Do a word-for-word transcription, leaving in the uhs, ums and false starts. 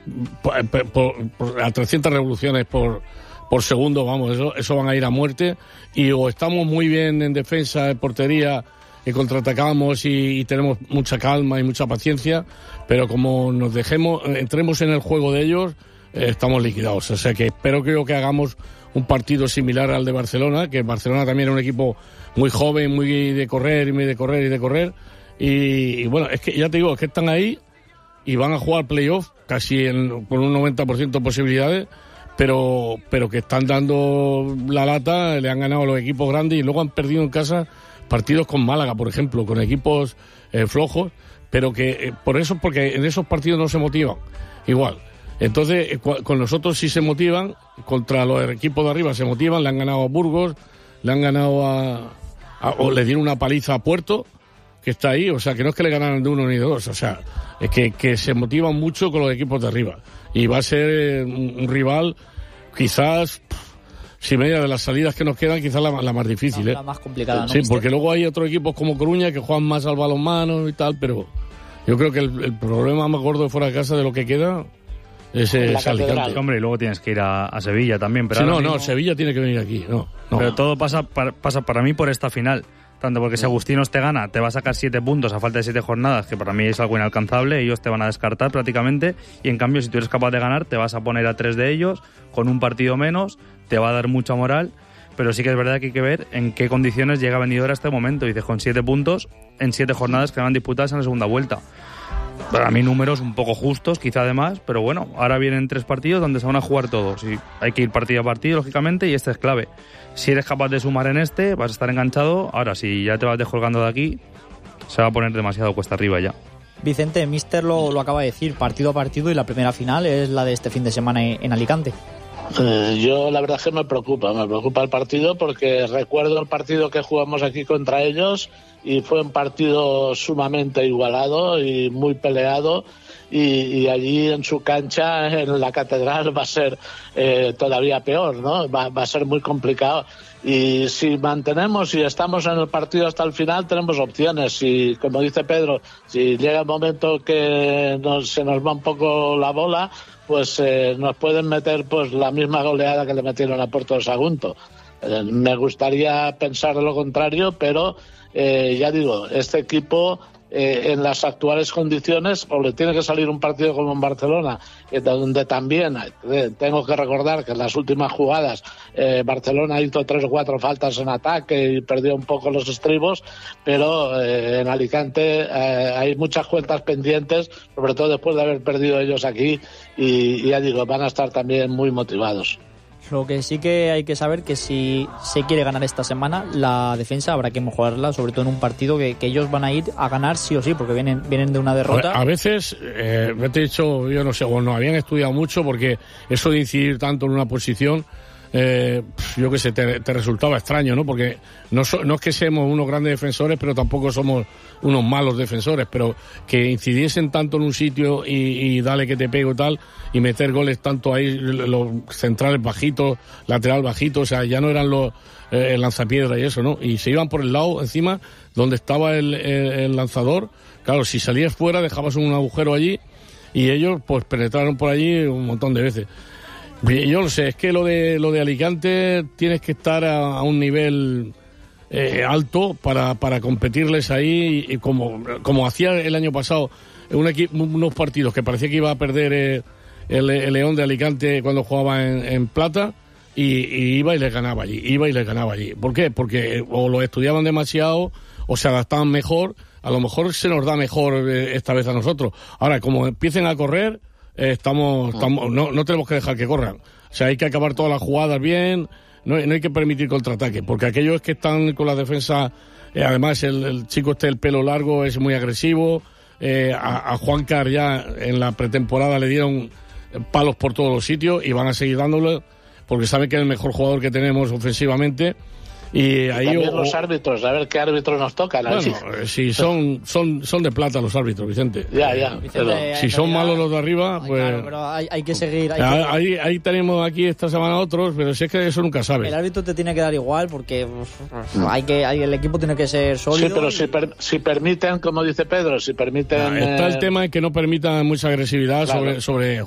por, por, por, a trescientas revoluciones por, por segundo, vamos, eso, eso van a ir a muerte. Y o estamos muy bien en defensa, en portería, y contraatacamos y, y tenemos mucha calma y mucha paciencia, pero como nos dejemos, entremos en el juego de ellos, eh, estamos liquidados. O sea que espero creo que hagamos un partido similar al de Barcelona, que Barcelona también era un equipo muy joven, muy de correr y muy de correr y de correr. Y, y bueno, es que ya te digo, es que están ahí y van a jugar playoff casi en, con un noventa por ciento de posibilidades, pero, pero que están dando la lata, le han ganado a los equipos grandes y luego han perdido en casa partidos con Málaga, por ejemplo, con equipos eh, flojos, pero que eh, por eso, porque en esos partidos no se motivan igual. Entonces, eh, con nosotros sí se motivan, contra los equipos de arriba se motivan, le han ganado a Burgos, le han ganado a, a o le dieron una paliza a Puerto, que está ahí, o sea, que no es que le ganaran de uno ni de dos, o sea, es que, que se motivan mucho con los equipos de arriba. Y va a ser eh, un, un rival, quizás... Si media de las salidas que nos quedan, quizás la, la más difícil, la, ¿eh? La más complicada, ¿no? Sí, porque luego hay otros equipos como Coruña que juegan más al balonmano y tal, pero yo creo que el, el problema más gordo de fuera de casa de lo que queda es, es Alicante. Hombre, y luego tienes que ir a, a Sevilla también. Pero sí, no, mismo... no, Sevilla tiene que venir aquí, no. no. Pero todo pasa para, pasa para mí por esta final. Tanto porque si Agustinos te gana, te va a sacar siete puntos a falta de siete jornadas, que para mí es algo inalcanzable, ellos te van a descartar prácticamente, y en cambio si tú eres capaz de ganar, te vas a poner a tres de ellos, con un partido menos, te va a dar mucha moral, pero sí que es verdad que hay que ver en qué condiciones llega Benidorm a este momento. Dices, con siete puntos en siete jornadas que van disputadas en la segunda vuelta. Para mí números un poco justos, quizá además, pero bueno, ahora vienen tres partidos donde se van a jugar todos y hay que ir partido a partido, lógicamente, y este es clave. Si eres capaz de sumar en este, vas a estar enganchado. Ahora, si ya te vas descolgando de aquí, se va a poner demasiado cuesta arriba ya. Vicente, Mister lo, lo acaba de decir, partido a partido, y la primera final es la de este fin de semana en Alicante. Eh, yo la verdad es que me preocupa, me preocupa el partido porque recuerdo el partido que jugamos aquí contra ellos y fue un partido sumamente igualado y muy peleado y, y allí en su cancha, en la Catedral, va a ser eh, todavía peor, ¿no? Va, va a ser muy complicado. Y si mantenemos y estamos en el partido hasta el final, tenemos opciones. Si, como dice Pedro, si llega el momento que nos, se nos va un poco la bola, pues eh, nos pueden meter pues la misma goleada que le metieron a Puerto de Sagunto. Eh, me gustaría pensar lo contrario, pero eh, ya digo, este equipo eh, en las actuales condiciones, o le tiene que salir un partido como en Barcelona, eh, donde también eh, tengo que recordar que en las últimas jugadas eh, Barcelona hizo tres o cuatro faltas en ataque y perdió un poco los estribos, pero eh, en Alicante eh, hay muchas cuentas pendientes, sobre todo después de haber perdido ellos aquí, y, y ya digo, van a estar también muy motivados. Lo que sí que hay que saber que si se quiere ganar esta semana, la defensa habrá que mejorarla, sobre todo en un partido que, que ellos van a ir a ganar sí o sí, porque vienen vienen de una derrota. A, a veces, eh, me he dicho, yo no sé, o no habían estudiado mucho, porque eso de incidir tanto en una posición, eh, yo qué sé, te, te resultaba extraño, ¿no? Porque no, so, no es que seamos unos grandes defensores, pero tampoco somos unos malos defensores, pero que incidiesen tanto en un sitio y, y dale que te pego tal, y meter goles tanto ahí, los centrales bajitos, lateral bajito, o sea, ya no eran los eh, el lanzapiedra y eso, ¿no? Y se iban por el lado encima donde estaba el, el, el lanzador. Claro, si salías fuera dejabas un agujero allí y ellos pues penetraron por allí un montón de veces. Yo no sé, es que lo de lo de Alicante tienes que estar a, a un nivel eh, alto para, para competirles ahí, y, y como, como hacía el año pasado un equipo, unos partidos que parecía que iba a perder eh, el, el León de Alicante cuando jugaba en, en Plata, y, y iba y les ganaba allí, iba y les ganaba allí. ¿Por qué? Porque o lo estudiaban demasiado o se adaptaban mejor. A lo mejor se nos da mejor eh, esta vez a nosotros. Ahora, como empiecen a correr, eh, estamos, estamos no, no tenemos que dejar que corran. O sea, hay que acabar todas las jugadas bien, no, no hay que permitir contraataque, porque aquellos que están con la defensa, eh, además el, el chico este del pelo largo es muy agresivo, eh, a, a Juan Car ya en la pretemporada le dieron palos por todos los sitios y van a seguir dándole, porque saben que es el mejor jugador que tenemos ofensivamente. Y ahí también o, los árbitros, a ver qué árbitros nos tocan. Bueno, si son, son, son de plata los árbitros, Vicente. Ya, ya. Vicente, Pero, si son malos los de arriba, pues... Claro, pero hay, hay que seguir... Hay ahí, que... ahí, ahí tenemos aquí esta semana otros, pero si es que eso nunca sabes. El árbitro te tiene que dar igual, porque pues, hay que, hay, el equipo tiene que ser sólido. Sí, pero y... si, per, si permiten, como dice Pedro, si permiten... No, está eh... el tema en que no permitan mucha agresividad, claro, sobre, sobre